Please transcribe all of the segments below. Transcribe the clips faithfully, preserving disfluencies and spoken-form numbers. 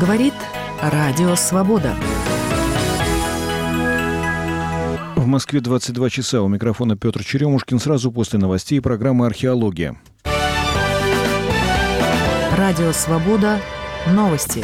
Говорит Радио Свобода. В Москве двадцать два часа. У микрофона Петр Черемушкин. Сразу после новостей программы «Археология». Радио Свобода. Новости.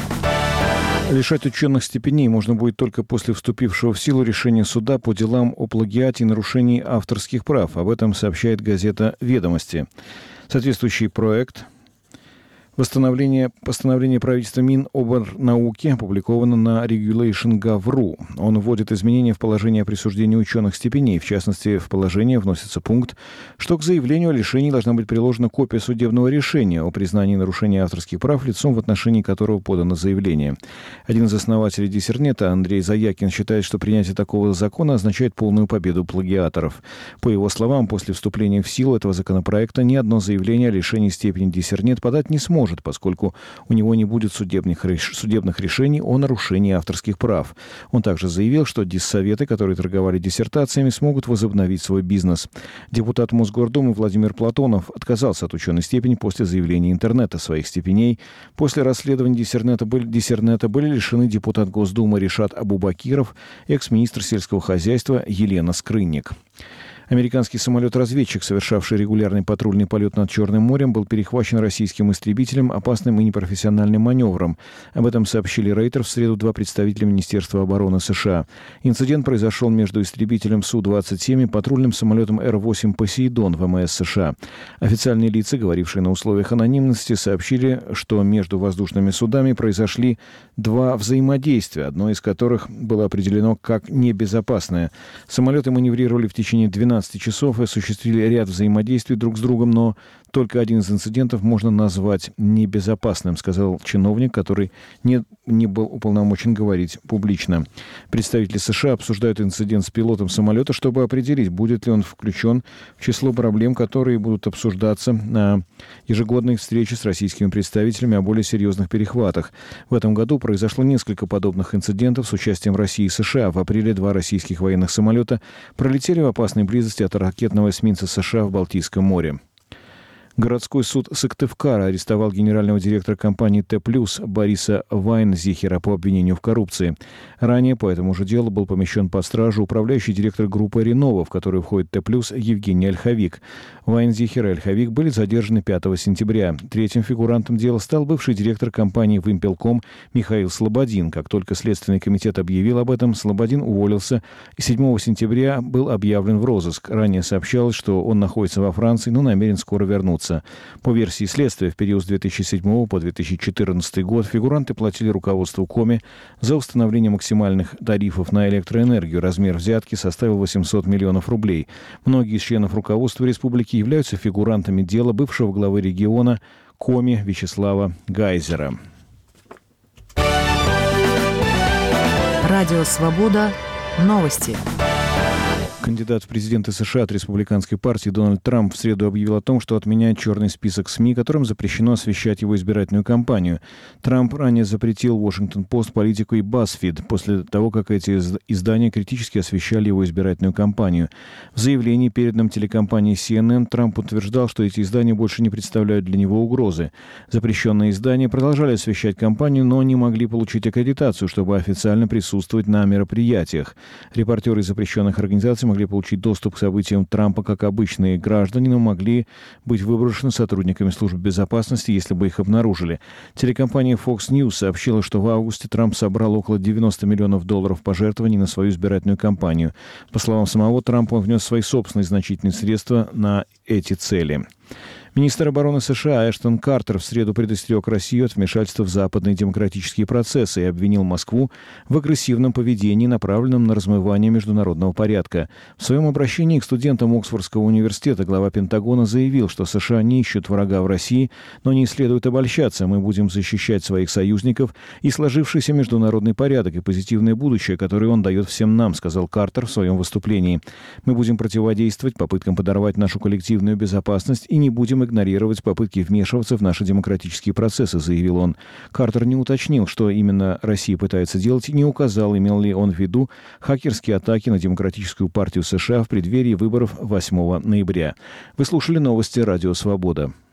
Лишать ученых степеней можно будет только после вступившего в силу решения суда по делам о плагиате и нарушении авторских прав. Об этом сообщает газета «Ведомости». Соответствующий проект Восстановление, постановление правительства Миноборнауки опубликовано на regulation точка gov точка ру. Он вводит изменения в положение о присуждении ученых степеней. В частности, в положение вносится пункт, что к заявлению о лишении должна быть приложена копия судебного решения о признании нарушения авторских прав лицом, в отношении которого подано заявление. Один из основателей Диссернета, Андрей Заякин, считает, что принятие такого закона означает полную победу плагиаторов. По его словам, после вступления в силу этого законопроекта ни одно заявление о лишении степени Диссернет подать не сможет, поскольку у него не будет судебных, реш... судебных решений о нарушении авторских прав. Он также заявил, что диссоветы, которые торговали диссертациями, смогут возобновить свой бизнес. Депутат Мосгордумы Владимир Платонов отказался от ученой степени после заявления интернета своих степеней. После расследования Диссернета были, Диссернета были лишены депутат Госдумы Ришат Абубакиров и экс-министр сельского хозяйства Елена Скрынник. Американский самолет-разведчик, совершавший регулярный патрульный полет над Черным морем, был перехвачен российским истребителем опасным и непрофессиональным маневром. Об этом сообщили Рейтер в среду два представителя Министерства обороны США. Инцидент произошел между истребителем Су двадцать семь и патрульным самолетом Эр восемь «Посейдон» ВМС США. Официальные лица, говорившие на условиях анонимности, сообщили, что между воздушными судами произошли два взаимодействия, одно из которых было определено как небезопасное. Самолеты маневрировали в течение двенадцати часов и осуществили ряд взаимодействий друг с другом, но только один из инцидентов можно назвать небезопасным, сказал чиновник, который не, не был уполномочен говорить публично. Представители США обсуждают инцидент с пилотом самолета, чтобы определить, будет ли он включен в число проблем, которые будут обсуждаться на ежегодной встрече с российскими представителями о более серьезных перехватах. В этом году произошло несколько подобных инцидентов с участием России и США. В апреле два российских военных самолета пролетели в опасной близости от ракетного эсминца США в Балтийском море. Городской суд Сыктывкара арестовал генерального директора компании Т+, Бориса Вайнзихера по обвинению в коррупции. Ранее по этому же делу был помещен под стражу управляющий директор группы «Ренова», в которую входит Т+, Евгений Ольховик. Вайнзихер и Ольховик были задержаны пятого сентября. Третьим фигурантом дела стал бывший директор компании «Вымпелком» Михаил Слободин. Как только Следственный комитет объявил об этом, Слободин уволился и седьмого сентября был объявлен в розыск. Ранее сообщалось, что он находится во Франции, но намерен скоро вернуться. По версии следствия, в период с две тысячи седьмого по две тысячи четырнадцатый год фигуранты платили руководству Коми за установление максимальных тарифов на электроэнергию. Размер взятки составил восемьсот миллионов рублей. Многие из членов руководства республики являются фигурантами дела бывшего главы региона Коми Вячеслава Гайзера. Радио Свобода. Новости. Кандидат в президенты США от республиканской партии Дональд Трамп в среду объявил о том, что отменяет черный список СМИ, которым запрещено освещать его избирательную кампанию. Трамп ранее запретил Washington-Post, Politico и BuzzFeed после того, как эти издания критически освещали его избирательную кампанию. В заявлении, переданном телекомпанией Си Эн Эн, Трамп утверждал, что эти издания больше не представляют для него угрозы. Запрещенные издания продолжали освещать кампанию, но не могли получить аккредитацию, чтобы официально присутствовать на мероприятиях. Репортеры из запрещенных организаций могли получить доступ к событиям Трампа как обычные граждане, но могли быть выброшены сотрудниками служб безопасности, если бы их обнаружили. Телекомпания Fox News сообщила, что в августе Трамп собрал около девяносто миллионов долларов пожертвований на свою избирательную кампанию. По словам самого Трампа, он внес свои собственные значительные средства на эти цели. Министр обороны США Эштон Картер в среду предостерег Россию от вмешательства в западные демократические процессы и обвинил Москву в агрессивном поведении, направленном на размывание международного порядка. В своем обращении к студентам Оксфордского университета глава Пентагона заявил, что США не ищут врага в России, но не следует обольщаться. Мы будем защищать своих союзников и сложившийся международный порядок и позитивное будущее, которое он дает всем нам, сказал Картер в своем выступлении. Мы будем противодействовать попыткам подорвать нашу коллективную безопасность и не будем игнорировать попытки вмешиваться в наши демократические процессы, заявил он. Картер не уточнил, что именно Россия пытается делать, и не указал, имел ли он в виду хакерские атаки на Демократическую партию США в преддверии выборов восьмого ноября. Вы слушали новости «Радио Свобода».